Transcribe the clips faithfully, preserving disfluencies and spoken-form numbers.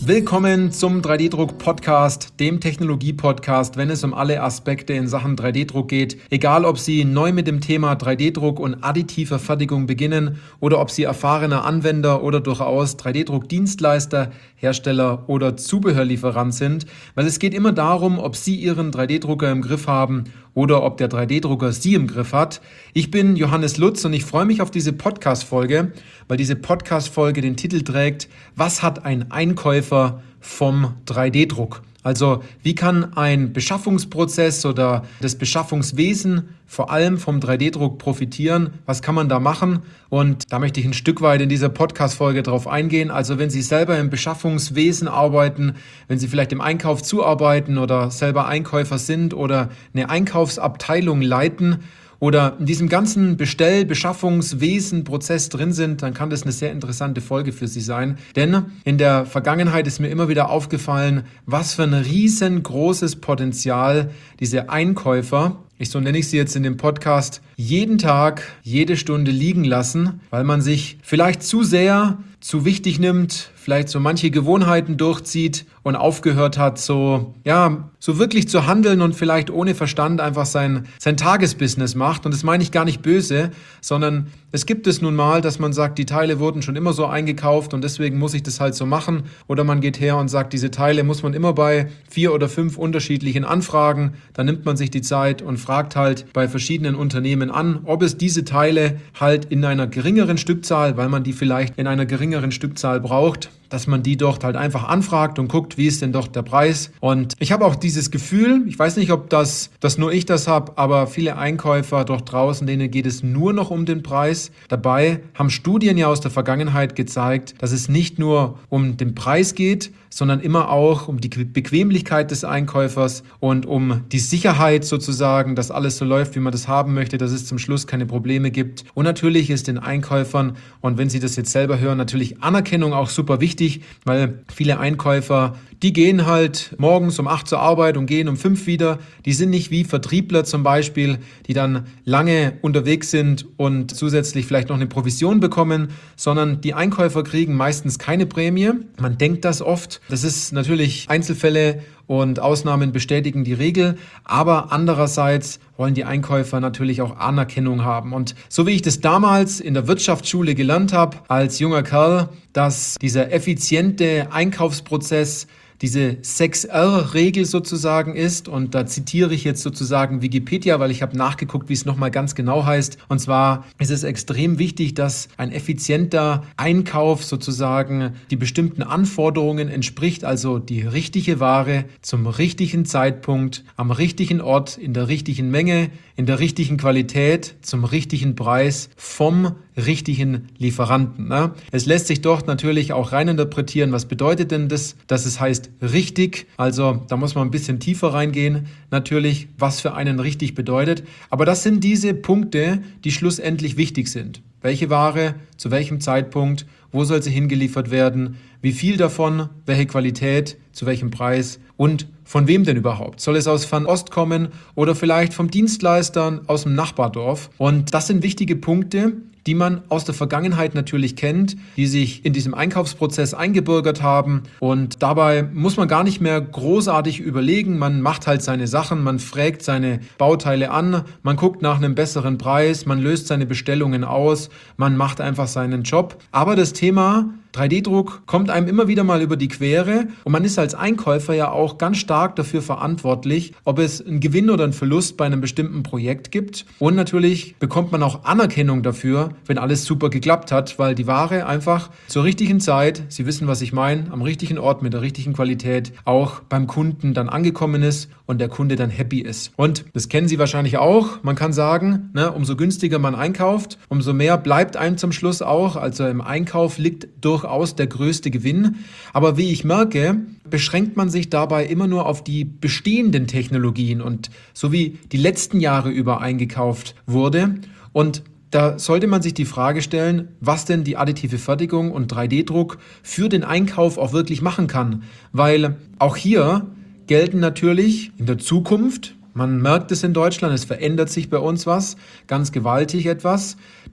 Willkommen zum drei D Druck Podcast, dem Technologie-Podcast, wenn es um alle Aspekte in Sachen drei D Druck geht. Egal, ob Sie neu mit dem Thema drei D Druck und additiver Fertigung beginnen oder ob Sie erfahrener Anwender oder durchaus drei D Druck Dienstleister, Hersteller oder Zubehörlieferant sind. Weil es geht immer darum, ob Sie Ihren drei D Drucker im Griff haben oder ob der drei D Drucker Sie im Griff hat. Ich bin Johannes Lutz und ich freue mich auf diese Podcast-Folge, weil diese Podcast-Folge den Titel trägt: Was hat ein Einkäufer vom drei D Druck? Also wie kann ein Beschaffungsprozess oder das Beschaffungswesen vor allem vom drei D Druck profitieren? Was kann man da machen? Und da möchte ich ein Stück weit in dieser Podcast-Folge drauf eingehen. Also wenn Sie selber im Beschaffungswesen arbeiten, wenn Sie vielleicht im Einkauf zuarbeiten oder selber Einkäufer sind oder eine Einkaufsabteilung leiten oder in diesem ganzen Bestell-, Beschaffungswesen, Prozess drin sind, dann kann das eine sehr interessante Folge für Sie sein. Denn in der Vergangenheit ist mir immer wieder aufgefallen, was für ein riesengroßes Potenzial diese Einkäufer, ich so nenne ich sie jetzt in dem Podcast, jeden Tag, jede Stunde liegen lassen, weil man sich vielleicht zu sehr, zu wichtig nimmt, vielleicht so manche Gewohnheiten durchzieht und aufgehört hat, so, ja, so wirklich zu handeln und vielleicht ohne Verstand einfach sein, sein Tagesbusiness macht. Und das meine ich gar nicht böse, sondern es gibt es nun mal, dass man sagt, die Teile wurden schon immer so eingekauft und deswegen muss ich das halt so machen. Oder man geht her und sagt, diese Teile muss man immer bei vier oder fünf unterschiedlichen anfragen. Dann nimmt man sich die Zeit und fragt halt bei verschiedenen Unternehmen an, ob es diese Teile halt in einer geringeren Stückzahl, weil man die vielleicht in einer geringeren Stückzahl braucht, dass man die dort halt einfach anfragt und guckt, wie ist denn doch der Preis. Und ich habe auch dieses Gefühl, ich weiß nicht, ob das, das nur ich das habe, aber viele Einkäufer dort draußen, denen geht es nur noch um den Preis. Dabei haben Studien ja aus der Vergangenheit gezeigt, dass es nicht nur um den Preis geht, sondern immer auch um die Bequemlichkeit des Einkäufers und um die Sicherheit sozusagen, dass alles so läuft, wie man das haben möchte, dass es zum Schluss keine Probleme gibt. Und natürlich ist den Einkäufern, und wenn Sie das jetzt selber hören, natürlich Anerkennung auch super wichtig, weil viele Einkäufer, die gehen halt morgens um acht zur Arbeit und gehen um fünf wieder. Die sind nicht wie Vertriebler zum Beispiel, die dann lange unterwegs sind und zusätzlich vielleicht noch eine Provision bekommen, sondern die Einkäufer kriegen meistens keine Prämie. Man denkt das oft. Das ist natürlich Einzelfälle und Ausnahmen bestätigen die Regel, aber andererseits wollen die Einkäufer natürlich auch Anerkennung haben. Und so wie ich das damals in der Wirtschaftsschule gelernt habe, als junger Kerl, dass dieser effiziente Einkaufsprozess diese sechs R Regel sozusagen ist, und da zitiere ich jetzt sozusagen Wikipedia, weil ich habe nachgeguckt, wie es nochmal ganz genau heißt. Und zwar ist es extrem wichtig, dass ein effizienter Einkauf sozusagen die bestimmten Anforderungen entspricht, also die richtige Ware zum richtigen Zeitpunkt, am richtigen Ort, in der richtigen Menge, in der richtigen Qualität, zum richtigen Preis, vom richtigen Lieferanten. Ne? Es lässt sich dort natürlich auch reininterpretieren, was bedeutet denn das, dass es heißt richtig. Also da muss man ein bisschen tiefer reingehen, natürlich, was für einen richtig bedeutet. Aber das sind diese Punkte, die schlussendlich wichtig sind. Welche Ware, zu welchem Zeitpunkt, wo soll sie hingeliefert werden, wie viel davon, welche Qualität, zu welchem Preis und von wem denn überhaupt? Soll es aus Fernost kommen oder vielleicht vom Dienstleister aus dem Nachbardorf? Und das sind wichtige Punkte, die man aus der Vergangenheit natürlich kennt, die sich in diesem Einkaufsprozess eingebürgert haben. Und dabei muss man gar nicht mehr großartig überlegen. Man macht halt seine Sachen, man fragt seine Bauteile an, man guckt nach einem besseren Preis, man löst seine Bestellungen aus, man macht einfach seinen Job. Aber das Thema drei D Druck kommt einem immer wieder mal über die Quere und man ist als Einkäufer ja auch ganz stark dafür verantwortlich, ob es einen Gewinn oder einen Verlust bei einem bestimmten Projekt gibt. Und natürlich bekommt man auch Anerkennung dafür, wenn alles super geklappt hat, weil die Ware einfach zur richtigen Zeit, Sie wissen, was ich meine, am richtigen Ort mit der richtigen Qualität auch beim Kunden dann angekommen ist und der Kunde dann happy ist. Und das kennen Sie wahrscheinlich auch. Man kann sagen, ne, umso günstiger man einkauft, umso mehr bleibt einem zum Schluss auch. Also im Einkauf liegt durchaus der größte Gewinn. Aber wie ich merke, beschränkt man sich dabei immer nur auf die bestehenden Technologien und so wie die letzten Jahre über eingekauft wurde. Und da sollte man sich die Frage stellen, was denn die additive Fertigung und drei D Druck für den Einkauf auch wirklich machen kann. Weil auch hier gelten natürlich in der Zukunft, man merkt es in Deutschland, es verändert sich bei uns was, ganz gewaltig etwas,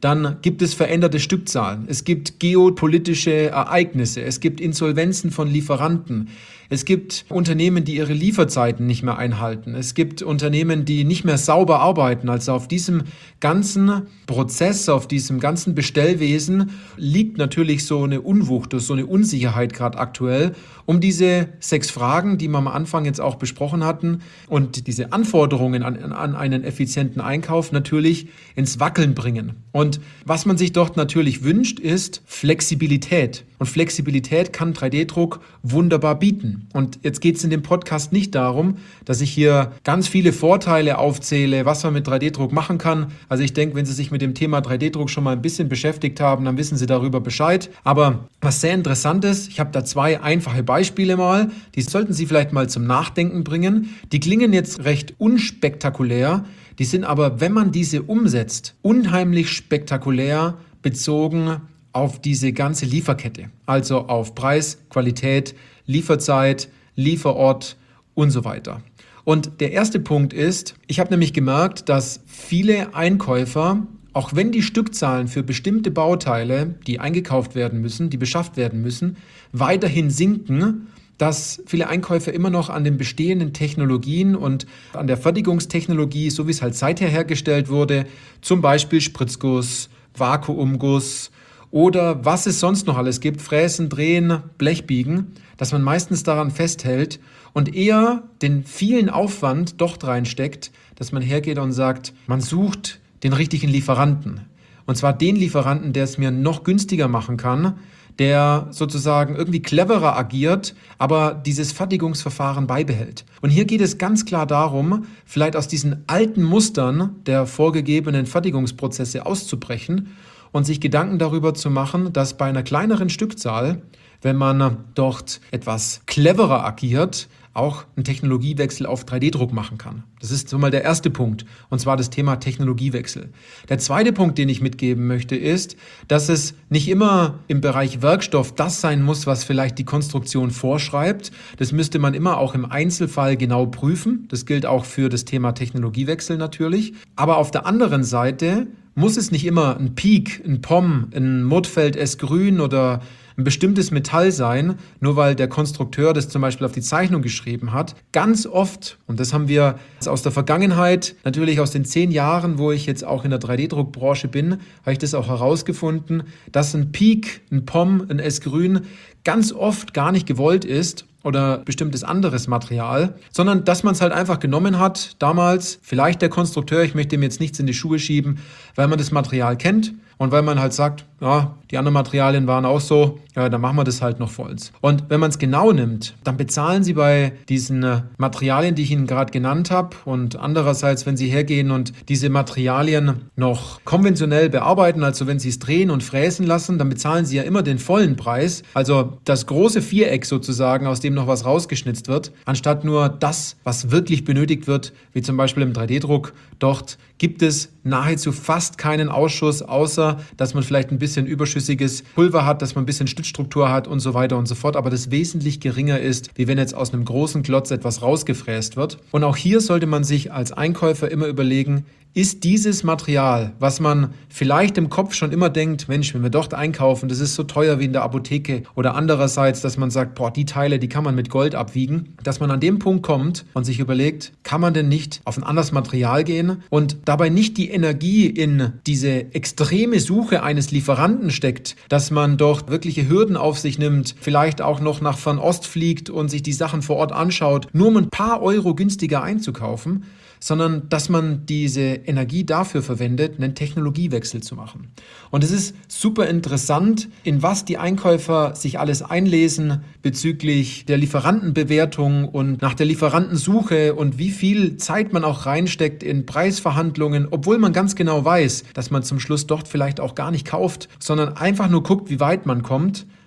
dann gibt es veränderte Stückzahlen. Es gibt geopolitische Ereignisse. Es gibt Insolvenzen von Lieferanten. Es gibt Unternehmen, die ihre Lieferzeiten nicht mehr einhalten. Es gibt Unternehmen, die nicht mehr sauber arbeiten. Also auf diesem ganzen Prozess, auf diesem ganzen Bestellwesen liegt natürlich so eine Unwucht, so eine Unsicherheit gerade aktuell, um diese sechs Fragen, die wir am Anfang jetzt auch besprochen hatten und diese Anforderungen an, an einen effizienten Einkauf natürlich ins Wackeln bringen. Und was man sich dort natürlich wünscht, ist Flexibilität. Und Flexibilität kann drei D Druck wunderbar bieten. Und jetzt geht es in dem Podcast nicht darum, dass ich hier ganz viele Vorteile aufzähle, was man mit drei D Druck machen kann. Also ich denke, wenn Sie sich mit dem Thema drei D Druck schon mal ein bisschen beschäftigt haben, dann wissen Sie darüber Bescheid. Aber was sehr interessant ist, ich habe da zwei einfache Beispiele mal, die sollten Sie vielleicht mal zum Nachdenken bringen. Die klingen jetzt recht unspektakulär, die sind aber, wenn man diese umsetzt, unheimlich spektakulär bezogen auf diese ganze Lieferkette. Also auf Preis, Qualität, Lieferzeit, Lieferort und so weiter. Und der erste Punkt ist, ich habe nämlich gemerkt, dass viele Einkäufer, auch wenn die Stückzahlen für bestimmte Bauteile, die eingekauft werden müssen, die beschafft werden müssen, weiterhin sinken, dass viele Einkäufer immer noch an den bestehenden Technologien und an der Fertigungstechnologie, so wie es halt seither hergestellt wurde, zum Beispiel Spritzguss, Vakuumguss oder was es sonst noch alles gibt, Fräsen, Drehen, Blechbiegen, dass man meistens daran festhält und eher den vielen Aufwand dort reinsteckt, dass man hergeht und sagt, man sucht den richtigen Lieferanten. Und zwar den Lieferanten, der es mir noch günstiger machen kann, der sozusagen irgendwie cleverer agiert, aber dieses Fertigungsverfahren beibehält. Und hier geht es ganz klar darum, vielleicht aus diesen alten Mustern der vorgegebenen Fertigungsprozesse auszubrechen und sich Gedanken darüber zu machen, dass bei einer kleineren Stückzahl, wenn man dort etwas cleverer agiert, auch einen Technologiewechsel auf drei D Druck machen kann. Das ist so mal der erste Punkt, und zwar das Thema Technologiewechsel. Der zweite Punkt, den ich mitgeben möchte, ist, dass es nicht immer im Bereich Werkstoff das sein muss, was vielleicht die Konstruktion vorschreibt. Das müsste man immer auch im Einzelfall genau prüfen. Das gilt auch für das Thema Technologiewechsel natürlich. Aber auf der anderen Seite muss es nicht immer ein Peak, ein P O M, ein Murtfeld S-Grün oder ein bestimmtes Metall sein, nur weil der Konstrukteur das zum Beispiel auf die Zeichnung geschrieben hat. Ganz oft, und das haben wir aus der Vergangenheit, natürlich aus den zehn Jahren, wo ich jetzt auch in der drei D Druckbranche bin, habe ich das auch herausgefunden, dass ein Peak, ein P O M, ein S-Grün ganz oft gar nicht gewollt ist oder bestimmtes anderes Material, sondern dass man es halt einfach genommen hat, damals, vielleicht der Konstrukteur, ich möchte ihm jetzt nichts in die Schuhe schieben, weil man das Material kennt und weil man halt sagt, ja, die anderen Materialien waren auch so, ja, dann machen wir das halt noch vollends. Und wenn man es genau nimmt, dann bezahlen Sie bei diesen äh, Materialien, die ich Ihnen gerade genannt habe, und andererseits, wenn Sie hergehen und diese Materialien noch konventionell bearbeiten, also wenn Sie es drehen und fräsen lassen, dann bezahlen Sie ja immer den vollen Preis, also das große Viereck sozusagen, aus dem noch was rausgeschnitzt wird, anstatt nur das, was wirklich benötigt wird, wie zum Beispiel im drei D Druck. Dort gibt es nahezu fast keinen Ausschuss, außer dass man vielleicht ein bisschen überschüssiges Pulver hat, dass man ein bisschen Stützstruktur hat und so weiter und so fort, aber das wesentlich geringer ist, wie wenn jetzt aus einem großen Klotz etwas rausgefräst wird. Und auch hier sollte man sich als Einkäufer immer überlegen, ist dieses Material, was man vielleicht im Kopf schon immer denkt, Mensch, wenn wir dort einkaufen, das ist so teuer wie in der Apotheke, oder andererseits, dass man sagt, boah, die Teile, die kann man mit Gold abwiegen, dass man an dem Punkt kommt und sich überlegt, kann man denn nicht auf ein anderes Material gehen und dabei nicht die Energie in diese extreme Suche eines Lieferanten steckt, dass man dort wirkliche Hürden auf sich nimmt, vielleicht auch noch nach Fernost fliegt und sich die Sachen vor Ort anschaut, nur um ein paar Euro günstiger einzukaufen, sondern dass man diese Energie dafür verwendet, einen Technologiewechsel zu machen. Und es ist super interessant, in was die Einkäufer sich alles einlesen bezüglich der Lieferantenbewertung und nach der Lieferantensuche und wie viel Zeit man auch reinsteckt in Preisverhandlungen, obwohl man ganz genau weiß, dass man zum Schluss dort vielleicht auch gar nicht kauft, sondern einfach nur guckt, wie weit man kommt,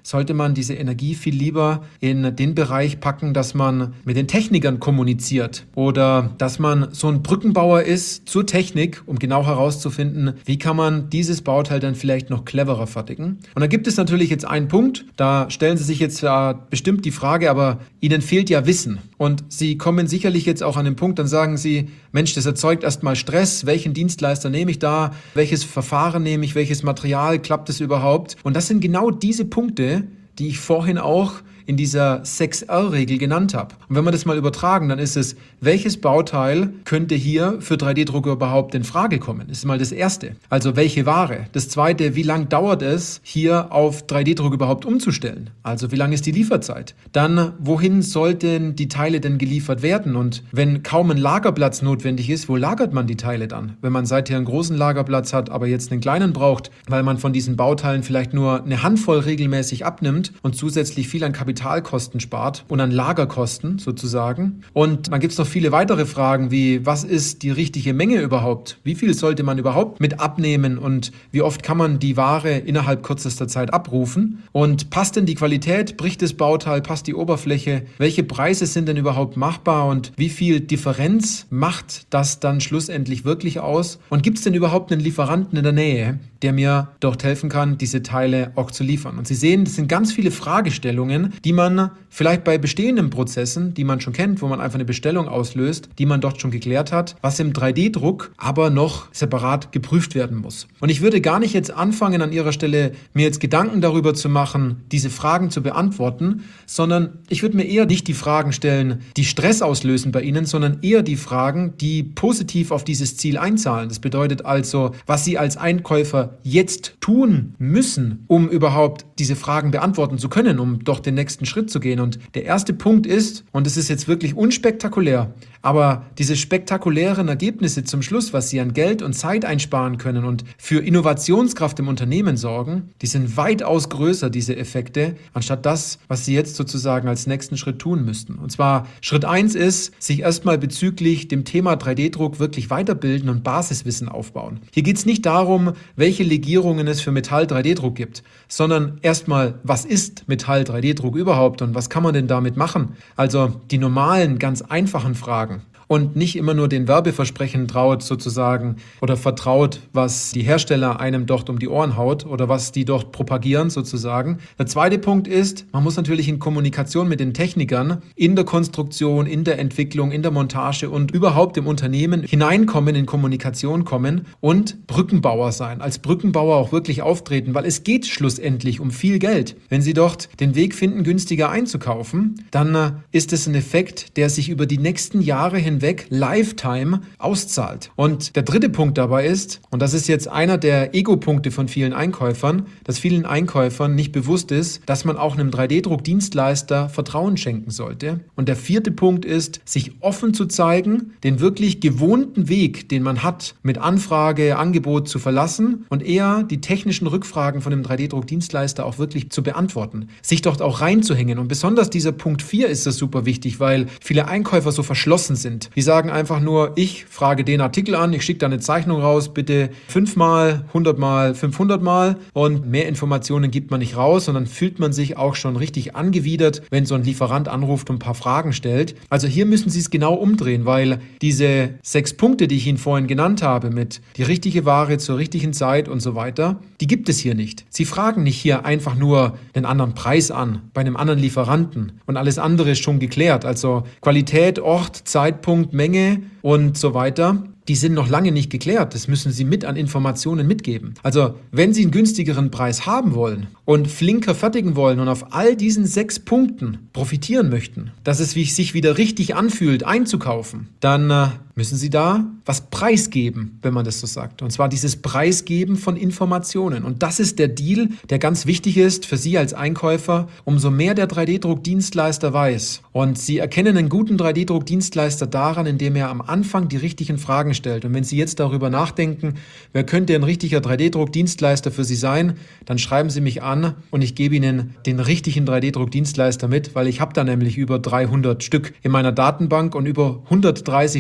sollte man diese Energie viel lieber in den Bereich packen, dass man mit den Technikern kommuniziert oder dass man so ein Brückenbauer ist zur Technik, um genau herauszufinden, wie kann man dieses Bauteil dann vielleicht noch cleverer fertigen. Und da gibt es natürlich jetzt einen Punkt, da stellen Sie sich jetzt äh, bestimmt die Frage, aber Ihnen fehlt ja Wissen. Und Sie kommen sicherlich jetzt auch an den Punkt, dann sagen Sie, Mensch, das erzeugt erstmal Stress, welchen Dienstleister nehme ich da, welches Verfahren nehme ich, welches Material, klappt es überhaupt? Und das sind genau diese Punkte, die ich vorhin auch in dieser sechs R Regel genannt habe. Und wenn wir das mal übertragen, dann ist es, welches Bauteil könnte hier für drei D Drucker überhaupt in Frage kommen? Das ist mal das Erste. Also welche Ware? Das Zweite, wie lange dauert es, hier auf drei D Druck überhaupt umzustellen? Also wie lange ist die Lieferzeit? Dann, wohin sollten die Teile denn geliefert werden? Und wenn kaum ein Lagerplatz notwendig ist, wo lagert man die Teile dann? Wenn man seither einen großen Lagerplatz hat, aber jetzt einen kleinen braucht, weil man von diesen Bauteilen vielleicht nur eine Handvoll regelmäßig abnimmt und zusätzlich viel an Kapital Kapitalkosten spart und an Lagerkosten sozusagen. Und dann gibt es noch viele weitere Fragen wie, was ist die richtige Menge überhaupt? Wie viel sollte man überhaupt mit abnehmen und wie oft kann man die Ware innerhalb kürzester Zeit abrufen? Und passt denn die Qualität? Bricht das Bauteil? Passt die Oberfläche? Welche Preise sind denn überhaupt machbar und wie viel Differenz macht das dann schlussendlich wirklich aus? Und gibt es denn überhaupt einen Lieferanten in der Nähe, der mir dort helfen kann, diese Teile auch zu liefern? Und Sie sehen, das sind ganz viele Fragestellungen, die man vielleicht bei bestehenden Prozessen, die man schon kennt, wo man einfach eine Bestellung auslöst, die man dort schon geklärt hat, was im drei D Druck aber noch separat geprüft werden muss. Und ich würde gar nicht jetzt anfangen, an Ihrer Stelle mir jetzt Gedanken darüber zu machen, diese Fragen zu beantworten, sondern ich würde mir eher nicht die Fragen stellen, die Stress auslösen bei Ihnen, sondern eher die Fragen, die positiv auf dieses Ziel einzahlen. Das bedeutet also, was Sie als Einkäufer jetzt tun müssen, um überhaupt diese Fragen beantworten zu können, um doch den nächsten Schritt zu gehen. Und der erste Punkt ist, und es ist jetzt wirklich unspektakulär, aber diese spektakulären Ergebnisse zum Schluss, was Sie an Geld und Zeit einsparen können und für Innovationskraft im Unternehmen sorgen, die sind weitaus größer, diese Effekte, anstatt das, was Sie jetzt sozusagen als nächsten Schritt tun müssten. Und zwar Schritt eins ist, sich erstmal bezüglich dem Thema drei D Druck wirklich weiterbilden und Basiswissen aufbauen. Hier geht es nicht darum, welche Legierungen es für Metall drei D Druck gibt, sondern erstmal, was ist Metall drei D Druck überhaupt und was kann man denn damit machen? Also die normalen, ganz einfachen Fragen. Und nicht immer nur den Werbeversprechen traut sozusagen oder vertraut, was die Hersteller einem dort um die Ohren haut oder was die dort propagieren sozusagen. Der zweite Punkt ist, man muss natürlich in Kommunikation mit den Technikern in der Konstruktion, in der Entwicklung, in der Montage und überhaupt im Unternehmen hineinkommen, in Kommunikation kommen und Brückenbauer sein. Als Brückenbauer auch wirklich auftreten, weil es geht schlussendlich um viel Geld. Wenn Sie dort den Weg finden, günstiger einzukaufen, dann ist es ein Effekt, der sich über die nächsten Jahre hin weg Lifetime auszahlt. Und der dritte Punkt dabei ist, und das ist jetzt einer der Ego-Punkte von vielen Einkäufern, dass vielen Einkäufern nicht bewusst ist, dass man auch einem drei D Druck-Dienstleister Vertrauen schenken sollte. Und der vierte Punkt ist, sich offen zu zeigen, den wirklich gewohnten Weg, den man hat, mit Anfrage, Angebot zu verlassen und eher die technischen Rückfragen von dem drei D Druck-Dienstleister auch wirklich zu beantworten. Sich dort auch reinzuhängen. Und besonders dieser Punkt vier ist das super wichtig, weil viele Einkäufer so verschlossen sind. Die sagen einfach nur, ich frage den Artikel an, ich schicke da eine Zeichnung raus, bitte fünfmal, hundertmal, fünfhundertmal und mehr Informationen gibt man nicht raus und dann fühlt man sich auch schon richtig angewidert, wenn so ein Lieferant anruft und ein paar Fragen stellt. Also hier müssen Sie es genau umdrehen, weil diese sechs Punkte, die ich Ihnen vorhin genannt habe, mit die richtige Ware zur richtigen Zeit und so weiter, die gibt es hier nicht. Sie fragen nicht hier einfach nur den anderen Preis an, bei einem anderen Lieferanten und alles andere ist schon geklärt. Also Qualität, Ort, Zeitpunkt, Menge und so weiter, die sind noch lange nicht geklärt. Das müssen Sie mit an Informationen mitgeben. Also wenn Sie einen günstigeren Preis haben wollen und flinker fertigen wollen und auf all diesen sechs Punkten profitieren möchten, dass es sich wieder richtig anfühlt, einzukaufen, dann äh, müssen Sie da was preisgeben, wenn man das so sagt. Und zwar dieses Preisgeben von Informationen. Und das ist der Deal, der ganz wichtig ist für Sie als Einkäufer. Umso mehr der drei D Druck-Dienstleister weiß. Und Sie erkennen einen guten drei D Druck-Dienstleister daran, indem er am Anfang die richtigen Fragen stellt. Und wenn Sie jetzt darüber nachdenken, wer könnte ein richtiger drei D Druck-Dienstleister für Sie sein, dann schreiben Sie mich an und ich gebe Ihnen den richtigen drei D Druck-Dienstleister mit, weil ich habe da nämlich über dreihundert Stück in meiner Datenbank und über hundertdreißig Stück, die bei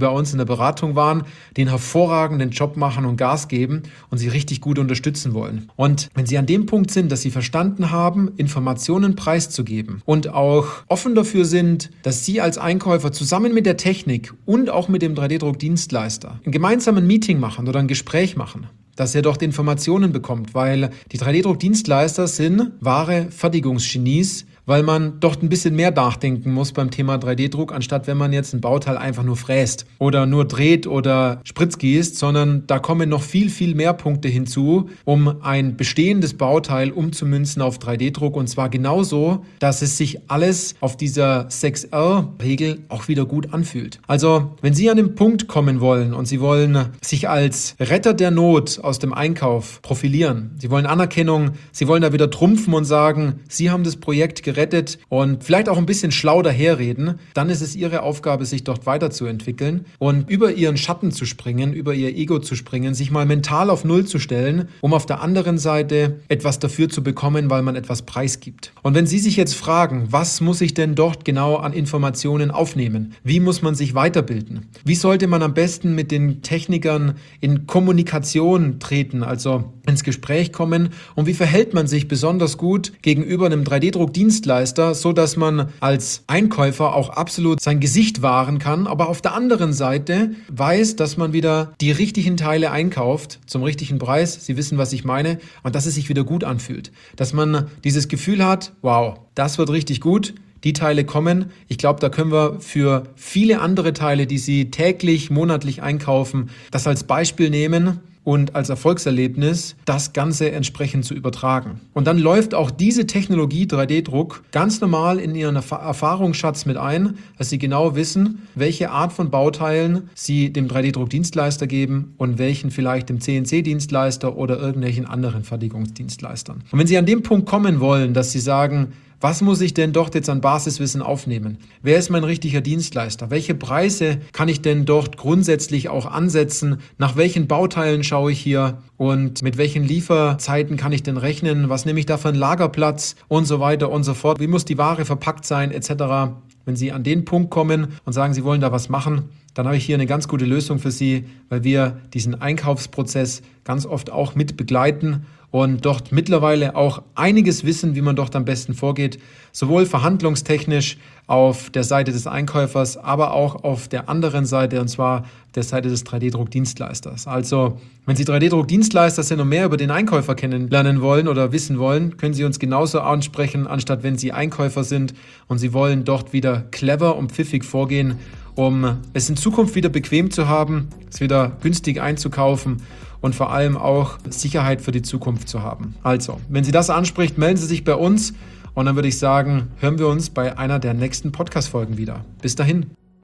bei uns in der Beratung waren, die einen hervorragenden Job machen und Gas geben und Sie richtig gut unterstützen wollen. Und wenn Sie an dem Punkt sind, dass Sie verstanden haben, Informationen preiszugeben und auch offen dafür sind, dass Sie als Einkäufer zusammen mit der Technik und auch mit dem drei D Druck-Dienstleister ein gemeinsames Meeting machen oder ein Gespräch machen, dass er dort Informationen bekommt, weil die drei D Druck-Dienstleister sind wahre Fertigungsgenies, weil man dort ein bisschen mehr nachdenken muss beim Thema drei D Druck, anstatt wenn man jetzt ein Bauteil einfach nur fräst oder nur dreht oder spritzgießt, sondern da kommen noch viel, viel mehr Punkte hinzu, um ein bestehendes Bauteil umzumünzen auf drei D Druck, und zwar genauso, dass es sich alles auf dieser sechs R Regel auch wieder gut anfühlt. Also, wenn Sie an den Punkt kommen wollen und Sie wollen sich als Retter der Not aus dem Einkauf profilieren, Sie wollen Anerkennung, Sie wollen da wieder trumpfen und sagen, Sie haben das Projekt gerettet, rettet und vielleicht auch ein bisschen schlau daherreden, dann ist es Ihre Aufgabe, sich dort weiterzuentwickeln und über Ihren Schatten zu springen, über Ihr Ego zu springen, sich mal mental auf Null zu stellen, um auf der anderen Seite etwas dafür zu bekommen, weil man etwas preisgibt. Und wenn Sie sich jetzt fragen, was muss ich denn dort genau an Informationen aufnehmen? Wie muss man sich weiterbilden? Wie sollte man am besten mit den Technikern in Kommunikation treten, also ins Gespräch kommen? Und wie verhält man sich besonders gut gegenüber einem drei D Druck-Dienstleister, so dass man als Einkäufer auch absolut sein Gesicht wahren kann, aber auf der anderen Seite weiß, dass man wieder die richtigen Teile einkauft zum richtigen Preis. Sie wissen, was ich meine, und dass es sich wieder gut anfühlt. Dass man dieses Gefühl hat, wow, das wird richtig gut. Die Teile kommen. Ich glaube, da können wir für viele andere Teile, die Sie täglich, monatlich einkaufen, das als Beispiel nehmen und als Erfolgserlebnis das Ganze entsprechend zu übertragen. Und dann läuft auch diese Technologie drei D Druck ganz normal in Ihren Erf- Erfahrungsschatz mit ein, dass Sie genau wissen, welche Art von Bauteilen Sie dem drei D Druck-Dienstleister geben und welchen vielleicht dem C N C-Dienstleister oder irgendwelchen anderen Fertigungsdienstleistern. Und wenn Sie an dem Punkt kommen wollen, dass Sie sagen, was muss ich denn dort jetzt an Basiswissen aufnehmen? Wer ist mein richtiger Dienstleister? Welche Preise kann ich denn dort grundsätzlich auch ansetzen? Nach welchen Bauteilen schaue ich hier? Und mit welchen Lieferzeiten kann ich denn rechnen? Was nehme ich da für einen Lagerplatz? Und so weiter und so fort. Wie muss die Ware verpackt sein, et cetera. Wenn Sie an den Punkt kommen und sagen, Sie wollen da was machen, dann habe ich hier eine ganz gute Lösung für Sie, weil wir diesen Einkaufsprozess ganz oft auch mit begleiten und dort mittlerweile auch einiges wissen, wie man dort am besten vorgeht, sowohl verhandlungstechnisch auf der Seite des Einkäufers, aber auch auf der anderen Seite, und zwar der Seite des drei D Druck-Dienstleisters. Also, wenn Sie drei D Druck-Dienstleister sind und mehr über den Einkäufer kennenlernen wollen oder wissen wollen, können Sie uns genauso ansprechen, anstatt wenn Sie Einkäufer sind und Sie wollen dort wieder clever und pfiffig vorgehen, um es in Zukunft wieder bequem zu haben, es wieder günstig einzukaufen und vor allem auch Sicherheit für die Zukunft zu haben. Also, wenn Sie das anspricht, melden Sie sich bei uns und dann würde ich sagen, hören wir uns bei einer der nächsten Podcast-Folgen wieder. Bis dahin.